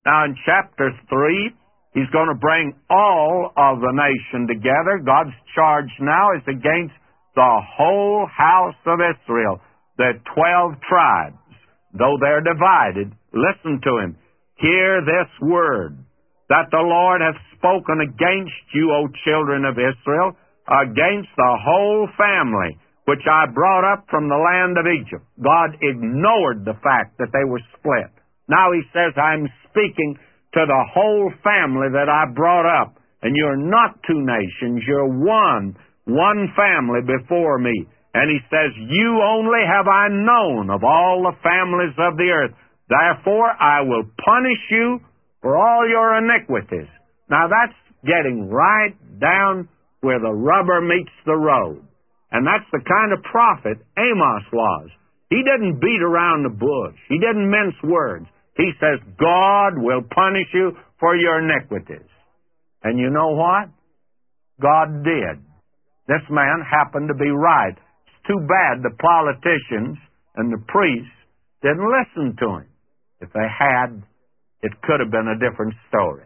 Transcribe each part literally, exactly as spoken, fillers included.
Now, in chapter three, he's going to bring all of the nation together. God's charge now is against the whole house of Israel, the twelve tribes. Though they're divided, listen to him. Hear this word, that the Lord hath spoken against you, O children of Israel, against the whole family, which I brought up from the land of Egypt. God ignored the fact that they were split. Now he says, I'm speaking to the whole family that I brought up. And you're not two nations, you're one, one family before me. And he says, you only have I known of all the families of the earth. Therefore I will punish you for all your iniquities. Now that's getting right down where the rubber meets the road. And that's the kind of prophet Amos was. He didn't beat around the bush. He didn't mince words. He says, God will punish you for your iniquities. And you know what? God did. This man happened to be right. It's too bad the politicians and the priests didn't listen to him. If they had, it could have been a different story.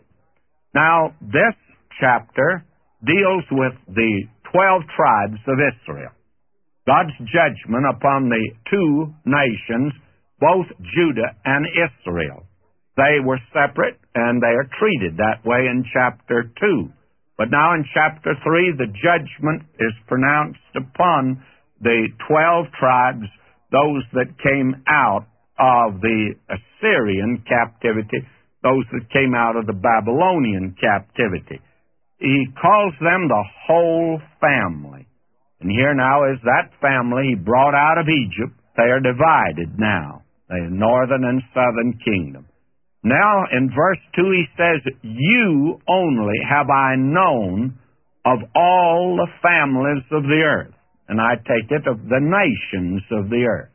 Now, this chapter deals with the twelve tribes of Israel. God's judgment upon the two nations, both Judah and Israel. They were separate, and they are treated that way in chapter two. But now in chapter three, the judgment is pronounced upon the twelve tribes, those that came out of the Assyrian captivity, those that came out of the Babylonian captivity. He calls them the whole family. And here now is that family he brought out of Egypt. They are divided now. They are northern and southern kingdom. Now in verse two he says, you only have I known of all the families of the earth. And I take it of the nations of the earth.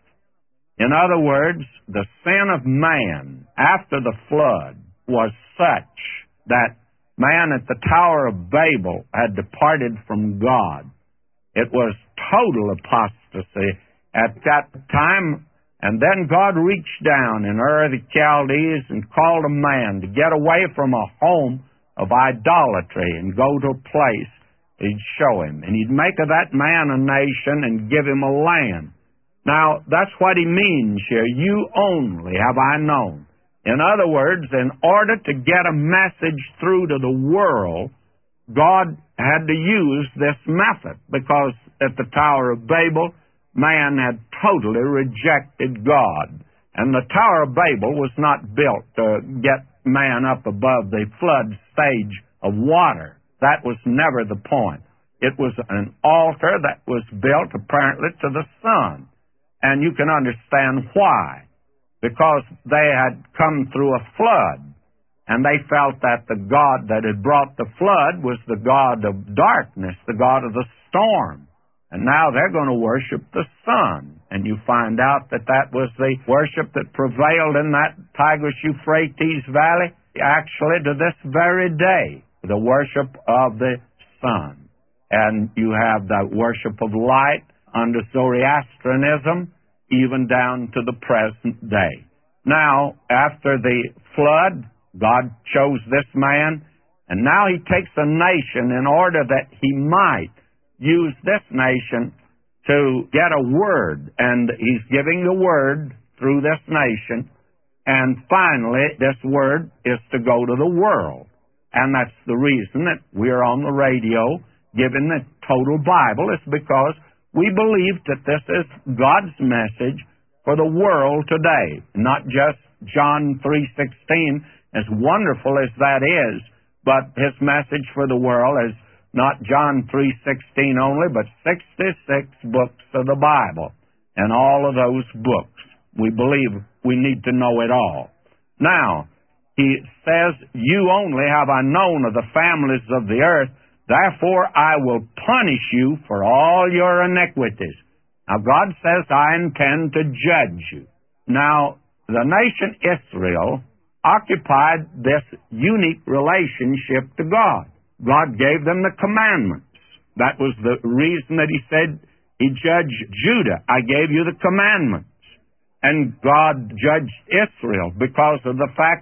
In other words, the sin of man after the flood was such that man at the Tower of Babel had departed from God. It was total apostasy at that time. And then God reached down in Ur of the Chaldees and called a man to get away from a home of idolatry and go to a place he'd show him. And he'd make of that man a nation and give him a land. Now, that's what he means here. You only have I known. In other words, in order to get a message through to the world, God had to use this method, because at the Tower of Babel, man had totally rejected God. And the Tower of Babel was not built to get man up above the flood stage of water. That was never the point. It was an altar that was built apparently to the sun. And you can understand why. Because they had come through a flood. And they felt that the God that had brought the flood was the God of darkness, the God of the storm. And now they're going to worship the sun. And you find out that that was the worship that prevailed in that Tigris-Euphrates Valley, actually to this very day, the worship of the sun. And you have the worship of light under Zoroastrianism, even down to the present day. Now, after the flood, God chose this man, and now he takes a nation in order that he might use this nation to get a word, and he's giving the word through this nation, and finally this word is to go to the world. And that's the reason that we're on the radio giving the total Bible, is because we believe that this is God's message for the world today, not just John three sixteen, as wonderful as that is, but his message for the world is not John three sixteen only, but sixty-six books of the Bible. And all of those books, we believe we need to know it all. Now, he says, you only have I known of the families of the earth, therefore I will punish you for all your iniquities. Now, God says, I intend to judge you. Now, the nation Israel occupied this unique relationship to God. God gave them the commandments. That was the reason that he said he judged Judah. I gave you the commandments. And God judged Israel because of the fact that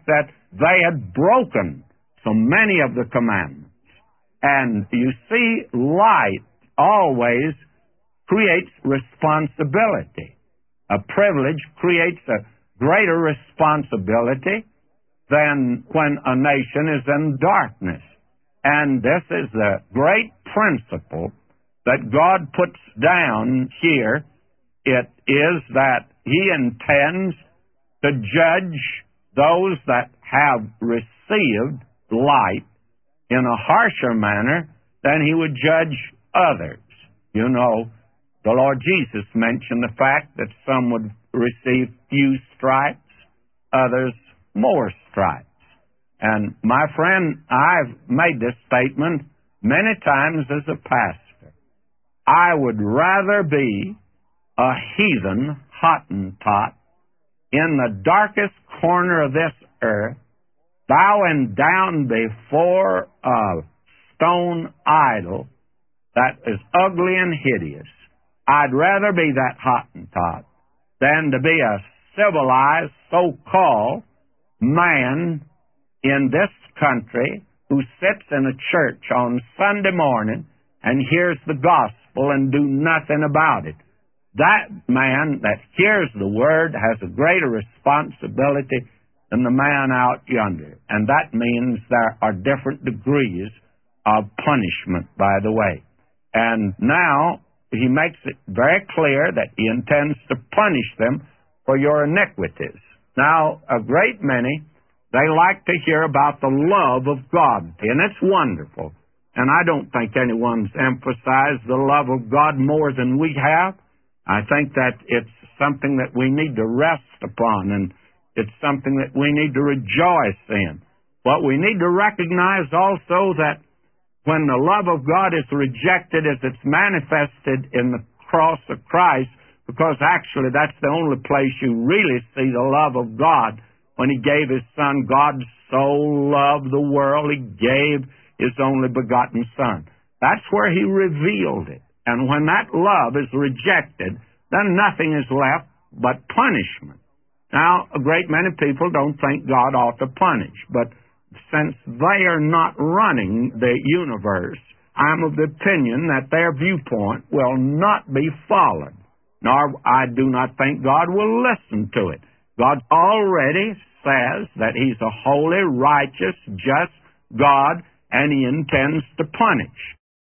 they had broken so many of the commandments. And you see, light always creates responsibility. A privilege creates a greater responsibility than when a nation is in darkness. And this is the great principle that God puts down here. It is that He intends to judge those that have received light in a harsher manner than He would judge others. You know, the Lord Jesus mentioned the fact that some would receive few stripes, others more stripes. And my friend, I've made this statement many times as a pastor. I would rather be a heathen Hottentot in the darkest corner of this earth, bowing down before a stone idol that is ugly and hideous. I'd rather be that Hottentot than to be a civilized, so-called man in this country who sits in a church on Sunday morning and hears the gospel and do nothing about it. That man that hears the word has a greater responsibility than the man out yonder. And that means there are different degrees of punishment, by the way. And now he makes it very clear that he intends to punish them for your iniquities. Now, a great many, they like to hear about the love of God, and it's wonderful. And I don't think anyone's emphasized the love of God more than we have. I think that it's something that we need to rest upon, and it's something that we need to rejoice in. But we need to recognize also that when the love of God is rejected as it's manifested in the cross of Christ, because actually that's the only place you really see the love of God, when He gave His Son. God so loved the world, He gave His only begotten Son. That's where He revealed it. And when that love is rejected, then nothing is left but punishment. Now, a great many people don't think God ought to punish, but since they are not running the universe, I'm of the opinion that their viewpoint will not be followed, nor I do not think God will listen to it. God already says that He's a holy, righteous, just God, and He intends to punish.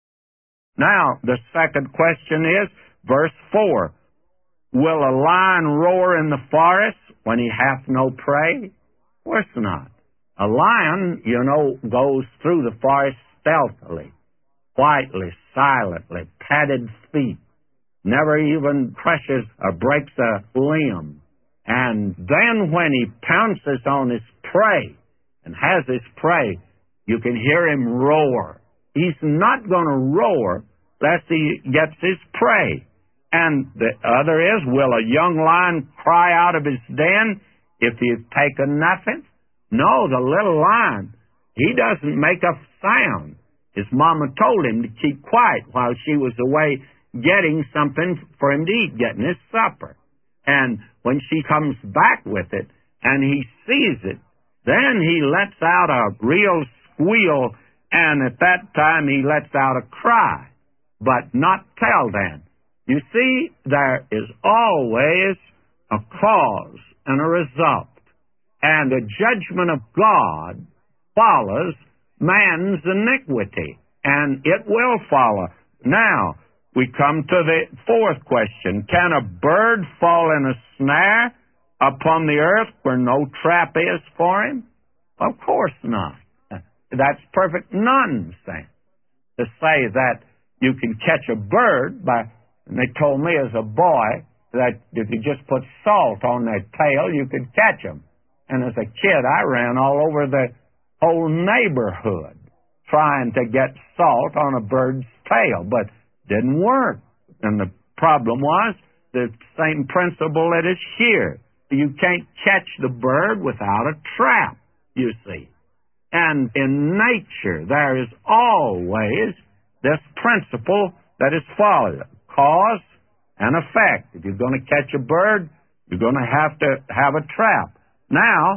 Now, the second question is, verse four, will a lion roar in the forest when he hath no prey? Of course not. A lion, you know, goes through the forest stealthily, quietly, silently, padded feet, never even crushes or breaks a limb. And then when he pounces on his prey and has his prey, you can hear him roar. He's not going to roar lest he gets his prey. And the other is, will a young lion cry out of his den if he's taken nothing? No, the little lion, he doesn't make a sound. His mama told him to keep quiet while she was away getting something for him to eat, getting his supper. And when she comes back with it and he sees it, then he lets out a real squeal, and at that time he lets out a cry, but not till then. You see, there is always a cause and a result. And the judgment of God follows man's iniquity, and it will follow. Now, we come to the fourth question. Can a bird fall in a snare upon the earth where no trap is for him? Of course not. That's perfect nonsense to say that you can catch a bird by, and they told me as a boy that if you just put salt on their tail, you could catch them. And as a kid, I ran all over the whole neighborhood trying to get salt on a bird's tail, but didn't work. And the problem was the same principle that is here. You can't catch the bird without a trap, you see. And in nature, there is always this principle that is followed, cause and effect. If you're going to catch a bird, you're going to have to have a trap. Now,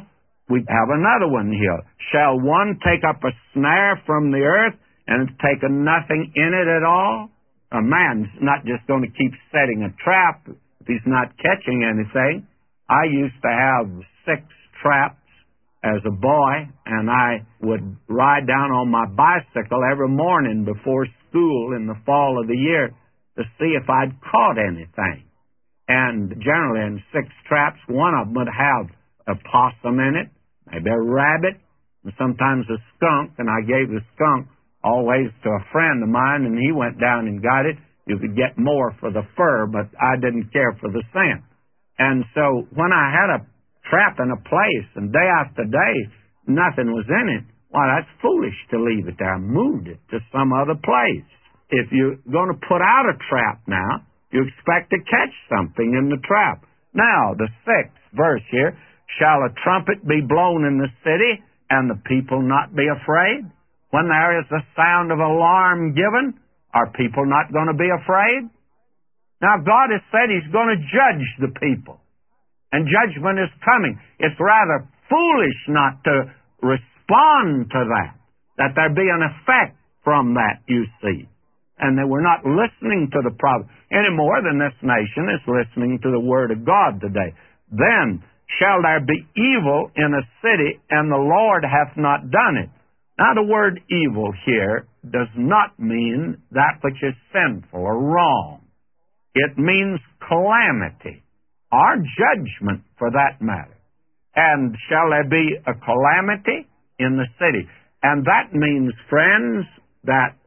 we have another one here. Shall one take up a snare from the earth and take nothing in it at all? A man's not just going to keep setting a trap if he's not catching anything. I used to have six traps as a boy, and I would ride down on my bicycle every morning before school in the fall of the year to see if I'd caught anything. And generally in six traps, one of them would have a possum in it, maybe a rabbit, and sometimes a skunk, and I gave the skunk always to a friend of mine, and he went down and got it. You could get more for the fur, but I didn't care for the scent. And so when I had a trap in a place, and day after day, nothing was in it, why, that's foolish to leave it there. I moved it to some other place. If you're going to put out a trap now, you expect to catch something in the trap. Now, the sixth verse here, shall a trumpet be blown in the city, and the people not be afraid? When there is the sound of alarm given, are people not going to be afraid? Now, God has said He's going to judge the people, and judgment is coming. It's rather foolish not to respond to that, that there be an effect from that, you see. And that we're not listening to the prophet any more than this nation is listening to the Word of God today. Then shall there be evil in a city, and the Lord hath not done it. Now, the word evil here does not mean that which is sinful or wrong. It means calamity, or judgment for that matter. And shall there be a calamity in the city? And that means, friends, that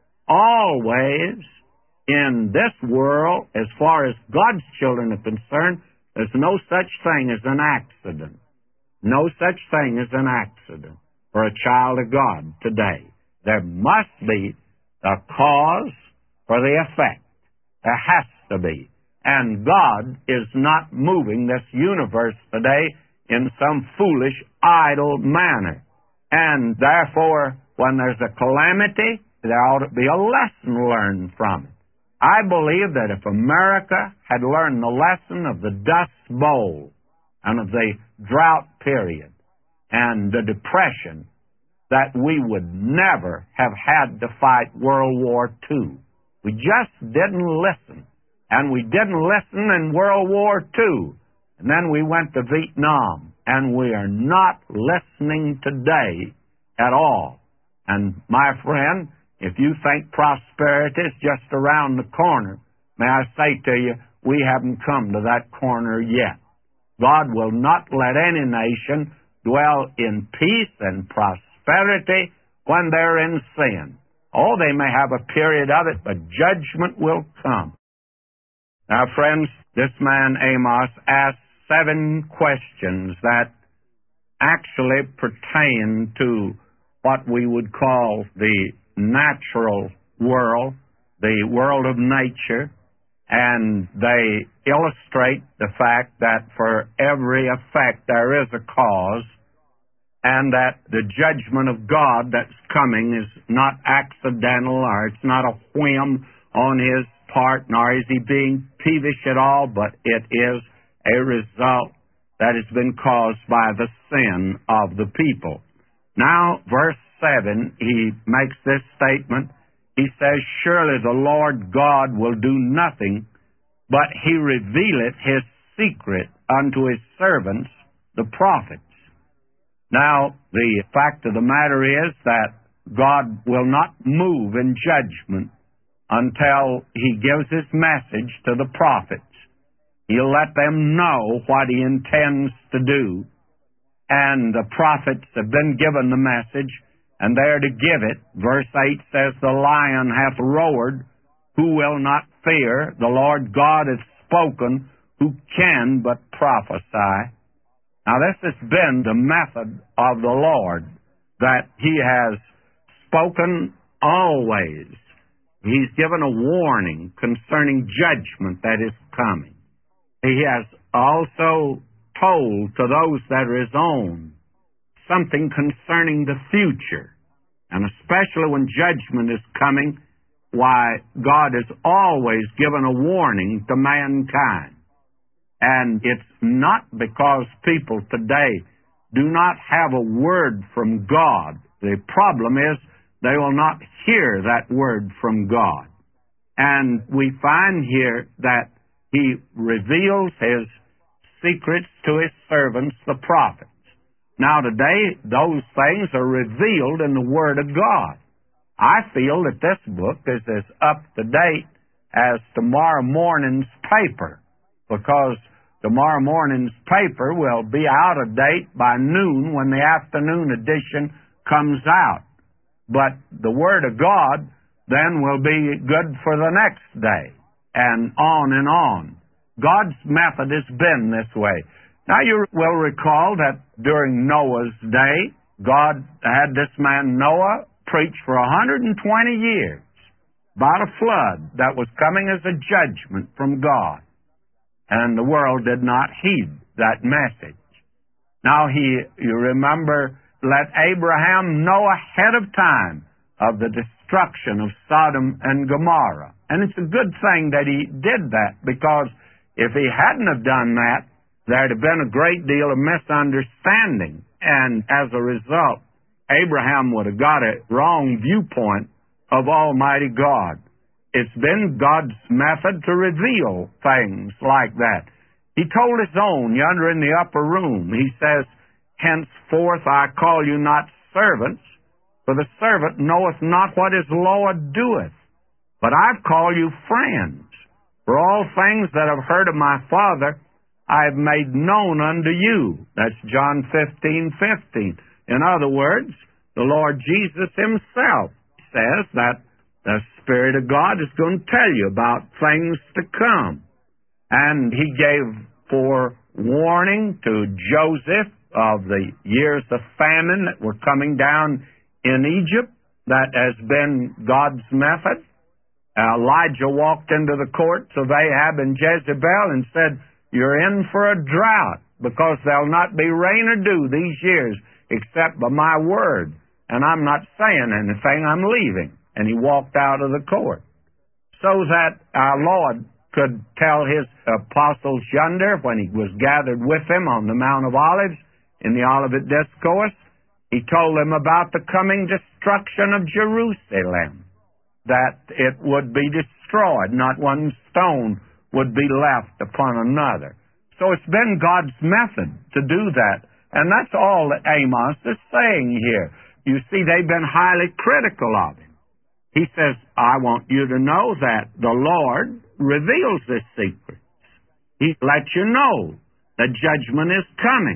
always in this world, as far as God's children are concerned, there's no such thing as an accident. No such thing as an accident for a child of God today. There must be a cause for the effect. There has to be. And God is not moving this universe today in some foolish, idle manner. And therefore, when there's a calamity, there ought to be a lesson learned from it. I believe that if America had learned the lesson of the Dust Bowl and of the drought period and the Depression, that we would never have had to fight World War Two. We just didn't listen. And we didn't listen in World War Two. And then we went to Vietnam. And we are not listening today at all. And my friend, if you think prosperity is just around the corner, may I say to you, we haven't come to that corner yet. God will not let any nation dwell in peace and prosperity when they're in sin. Oh, they may have a period of it, but judgment will come. Now, friends, this man Amos asked seven questions that actually pertain to what we would call the natural world, the world of nature, and they illustrate the fact that for every effect there is a cause, and that the judgment of God that's coming is not accidental, or it's not a whim on His part, nor is He being peevish at all, but it is a result that has been caused by the sin of the people. Now, verse seven, he makes this statement. He says, surely the Lord God will do nothing, but He revealeth His secret unto His servants, the prophets. Now, the fact of the matter is that God will not move in judgment until He gives His message to the prophets. He'll let them know what He intends to do. And the prophets have been given the message, and they are to give it. Verse eight says, the lion hath roared, who will not fear? The Lord God hath spoken, who can but prophesy? Now, this has been the method of the Lord, that He has spoken always. He's given a warning concerning judgment that is coming. He has also told to those that are His own something concerning the future. And especially when judgment is coming, why, God has always given a warning to mankind. And it's not because people today do not have a word from God. The problem is they will not hear that word from God. And we find here that He reveals His secrets to His servants, the prophets. Now today, those things are revealed in the Word of God. I feel that this book is as up to date as tomorrow morning's paper, because tomorrow morning's paper will be out of date by noon when the afternoon edition comes out. But the Word of God then will be good for the next day, and on and on. God's method has been this way. Now you will recall that during Noah's day, God had this man Noah preach for one hundred twenty years about a flood that was coming as a judgment from God. And the world did not heed that message. Now he, you remember, let Abraham know ahead of time of the destruction of Sodom and Gomorrah. And it's a good thing that he did that, because if he hadn't have done that, there'd have been a great deal of misunderstanding. And as a result, Abraham would have got a wrong viewpoint of Almighty God. It's been God's method to reveal things like that. He told His own yonder in the upper room, He says, "Henceforth I call you not servants, for the servant knoweth not what his Lord doeth. But I've called you friends. For all things that I've heard of my Father, I have made known unto you." That's John fifteen fifteen. In other words, the Lord Jesus Himself says that the Spirit of God is going to tell you about things to come. And He gave forewarning to Joseph of the years of famine that were coming down in Egypt. That has been God's method. Elijah walked into the courts of Ahab and Jezebel and said, "You're in for a drought, because there'll not be rain or dew these years except by my word. And I'm not saying anything, I'm leaving." And he walked out of the court. So that our Lord could tell His apostles yonder, when He was gathered with them on the Mount of Olives in the Olivet Discourse, He told them about the coming destruction of Jerusalem, that it would be destroyed, not one stone would be left upon another. So it's been God's method to do that. And that's all that Amos is saying here. You see, they've been highly critical of Him. He says, I want you to know that the Lord reveals His secrets. He lets you know that judgment is coming.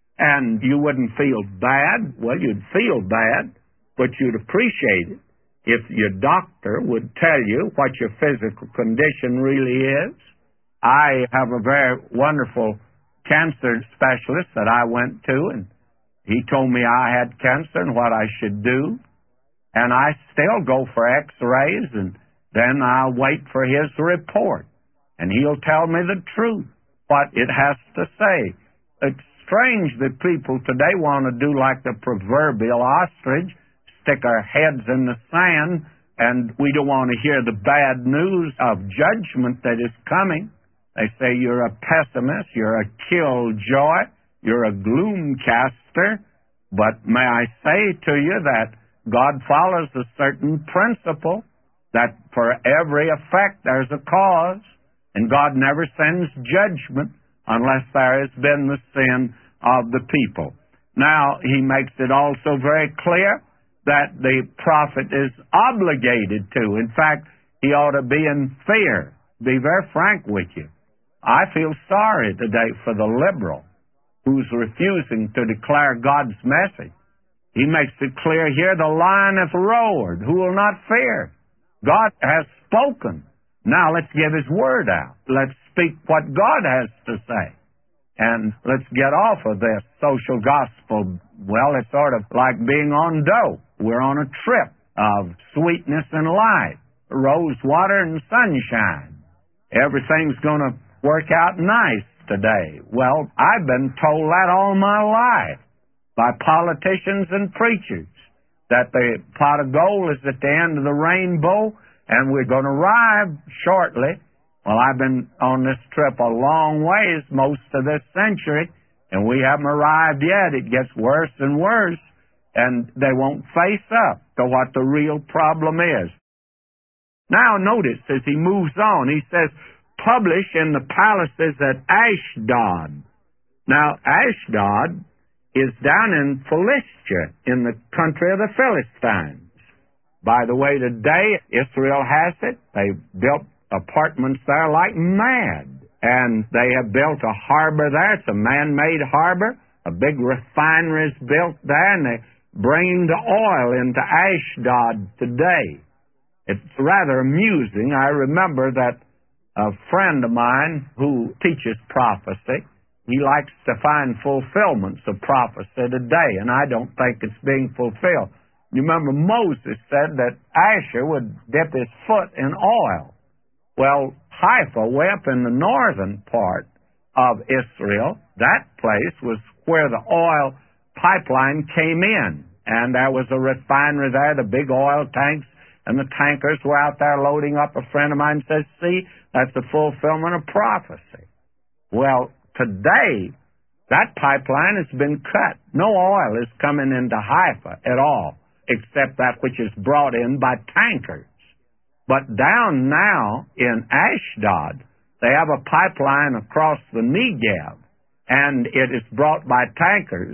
And you wouldn't feel bad. Well, you'd feel bad, but you'd appreciate it if your doctor would tell you what your physical condition really is. I have a very wonderful cancer specialist that I went to, and he told me I had cancer and what I should do. And I still go for x-rays, and then I'll wait for his report. And he'll tell me the truth, what it has to say. It's strange that people today want to do like the proverbial ostrich, stick our heads in the sand, and we don't want to hear the bad news of judgment that is coming. They say you're a pessimist, you're a killjoy, you're a gloom caster. But may I say to you that God follows a certain principle, that for every effect there's a cause, and God never sends judgment unless there has been the sin of the people. Now, He makes it also very clear that the prophet is obligated to. In fact, he ought to be in fear. Be very frank with you. I feel sorry today for the liberal who's refusing to declare God's message. He makes it clear here, the lion hath roared, who will not fear? God has spoken. Now let's give His word out. Let's speak what God has to say. And let's get off of this social gospel. Well, it's sort of like being on dope. We're on a trip of sweetness and light, rose water and sunshine. Everything's going to work out nice today. Well, I've been told that all my life by politicians and preachers, that the pot of gold is at the end of the rainbow and we're going to arrive shortly. Well, I've been on this trip a long ways, most of this century, And we haven't arrived yet. It gets worse and worse, and they won't face up to what the real problem is. Now notice as he moves on, he says, publish in the palaces at Ashdod. Now, Ashdod is down in Philistia, in the country of the Philistines. By the way, today, Israel has it. They built apartments there like mad. And they have built a harbor there. It's a man-made harbor. A big refinery is built there, and they're bringing the oil into Ashdod today. It's rather amusing. I remember that a friend of mine who teaches prophecy, he likes to find fulfillments of prophecy today, and I don't think it's being fulfilled. You remember Moses said that Asher would dip his foot in oil. Well, Haifa, way up in the northern part of Israel, that place was where the oil pipeline came in. And there was a refinery there, the big oil tanks, and the tankers were out there loading up. A friend of mine says, see, that's the fulfillment of prophecy. Well, today, that pipeline has been cut. No oil is coming into Haifa at all, except that which is brought in by tankers. But down now in Ashdod, they have a pipeline across the Negev, and it is brought by tankers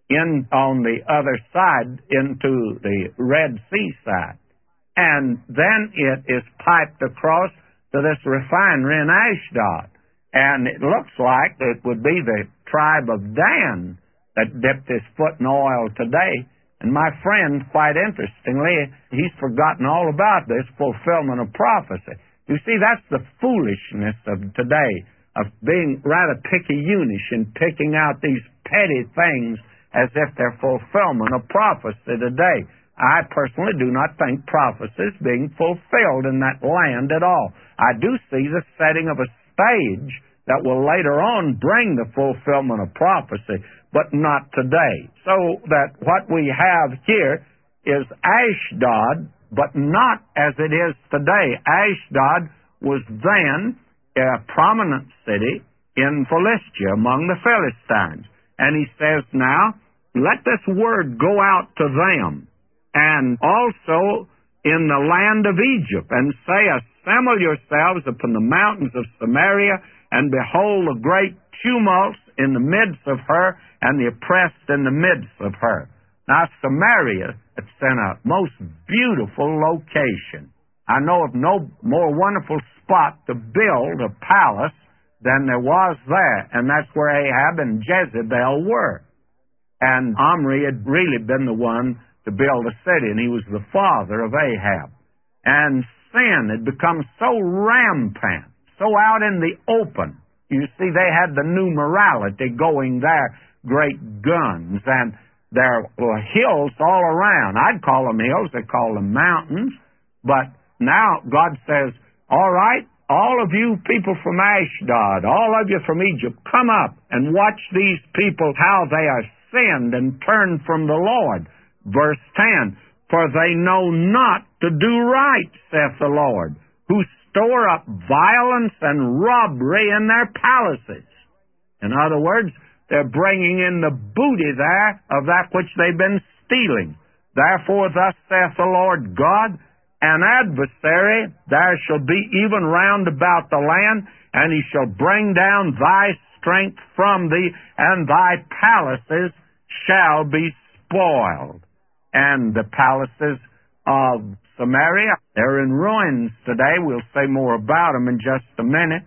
in on the other side into the Red Sea side. And then it is piped across to this refinery in Ashdod. And it looks like it would be the tribe of Dan that dipped his foot in oil today. And my friend, quite interestingly, he's forgotten all about this fulfillment of prophecy. You see, that's the foolishness of today, of being rather picky-unish and picking out these petty things as if they're fulfillment of prophecy today. I personally do not think prophecy is being fulfilled in that land at all. I do see the setting of a stage that will later on bring the fulfillment of prophecy, but not today. So that what we have here is Ashdod, but not as it is today. Ashdod was then a prominent city in Philistia among the Philistines. And he says now, let this word go out to them, and also in the land of Egypt, and say, assemble yourselves upon the mountains of Samaria, and behold the great tumults in the midst of her, and the oppressed in the midst of her. Now, Samaria, it's in a most beautiful location. I know of no more wonderful spot to build a palace than there was there, and that's where Ahab and Jezebel were. And Omri had really been the one to build a city, and he was the father of Ahab. And sin had become so rampant, so out in the open. You see, they had the new morality going there, great guns, and there were hills all around. I'd call them hills, they call them mountains. But now God says, all right, all of you people from Ashdod, all of you from Egypt, come up and watch these people, how they are sinned and turned from the Lord. Verse ten, for they know not to do right, saith the Lord, who store up violence and robbery in their palaces. In other words, they're bringing in the booty there of that which they've been stealing. Therefore, thus saith the Lord God, an adversary there shall be even round about the land, and he shall bring down thy strength from thee, and thy palaces shall be spoiled. And the palaces of Samaria, they're in ruins today. We'll say more about them in just a minute.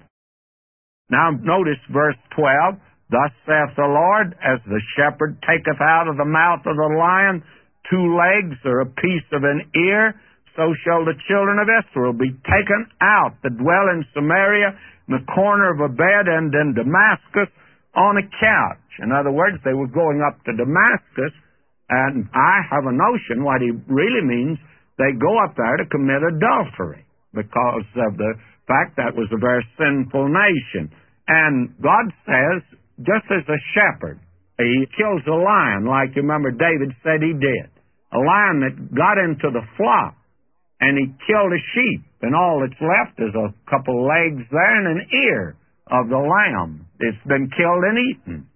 Now notice verse twelve. Thus saith the Lord, as the shepherd taketh out of the mouth of the lion two legs or a piece of an ear, so shall the children of Israel be taken out that dwell in Samaria, in the corner of a bed, and in Damascus on a couch. In other words, they were going up to Damascus, and I have a notion what he really means, they go up there to commit adultery, because of the fact that was a very sinful nation. And God says, just as a shepherd, he kills a lion, like you remember David said he did. A lion that got into the flock, and he killed a sheep, and all that's left is a couple legs there and an ear of the lamb. It's been killed and eaten.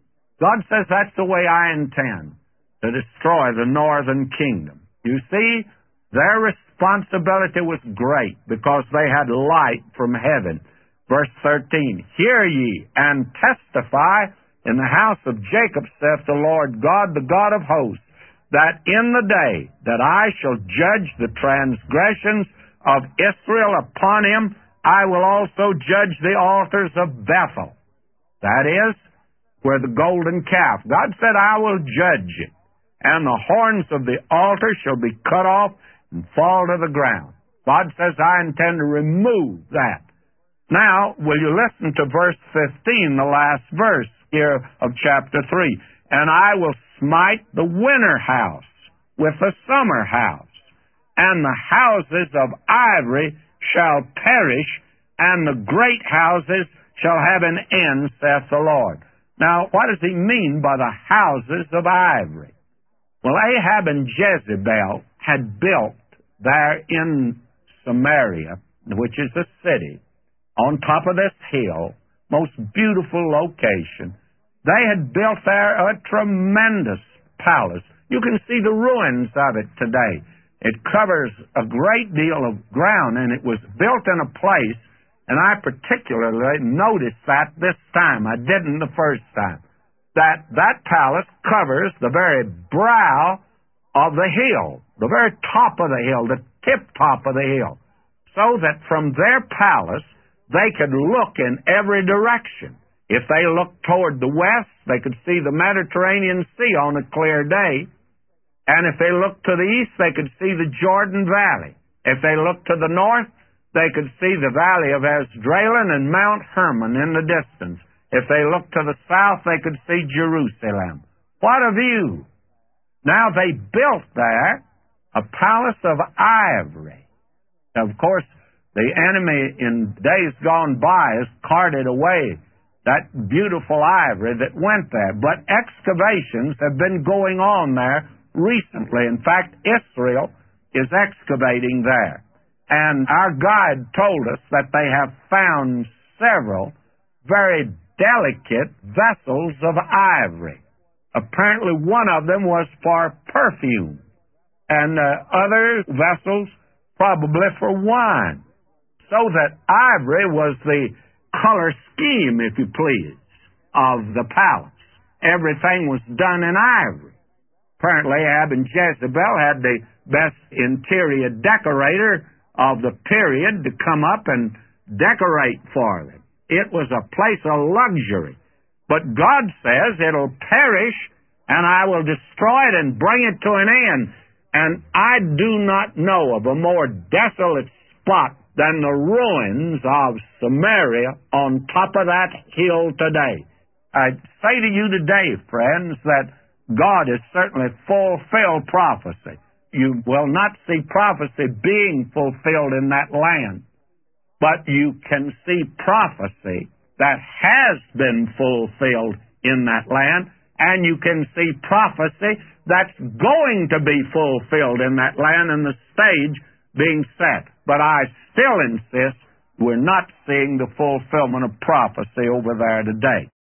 God says that's the way I intend to destroy the northern kingdom. You see, their responsibility was great because they had light from heaven. Verse thirteen, hear ye and testify in the house of Jacob, saith the Lord God, the God of hosts, that in the day that I shall judge the transgressions of Israel upon him, I will also judge the altars of Bethel. That is, where the golden calf. God said, I will judge it, and the horns of the altar shall be cut off and fall to the ground. God says, I intend to remove that. Now, will you listen to verse fifteen, the last verse here of chapter three. And I will smite the winter house with the summer house, and the houses of ivory shall perish, and the great houses shall have an end, saith the Lord. Now, what does he mean by the houses of ivory? Well, Ahab and Jezebel had built there in Samaria, which is a city, on top of this hill, most beautiful location. They had built there a tremendous palace. You can see the ruins of it today. It covers a great deal of ground, and it was built in a place, and I particularly noticed that this time. I didn't the first time. That that palace covers the very brow of the hill, the very top of the hill, the tip top of the hill, so that from their palace they could look in every direction. If they looked toward the west, they could see the Mediterranean Sea on a clear day. And if they looked to the east, they could see the Jordan Valley. If they looked to the north, they could see the valley of Esdraelon and Mount Hermon in the distance. If they looked to the south, they could see Jerusalem. What a view! Now, they built there a palace of ivory. Of course, the enemy in days gone by has carted away that beautiful ivory that went there. But excavations have been going on there recently. In fact, Israel is excavating there. And our guide told us that they have found several very delicate vessels of ivory. Apparently one of them was for perfume, and uh, other vessels probably for wine. So that ivory was the color scheme, if you please, of the palace. Everything was done in ivory. Apparently Ahab and Jezebel had the best interior decorator of the period to come up and decorate for them. It was a place of luxury. But God says it'll perish, and I will destroy it and bring it to an end. And I do not know of a more desolate spot than the ruins of Samaria on top of that hill today. I say to you today, friends, that God has certainly fulfilled prophecy. You will not see prophecy being fulfilled in that land, but you can see prophecy that has been fulfilled in that land, and you can see prophecy that's going to be fulfilled in that land, and the stage being set. But I still insist we're not seeing the fulfillment of prophecy over there today.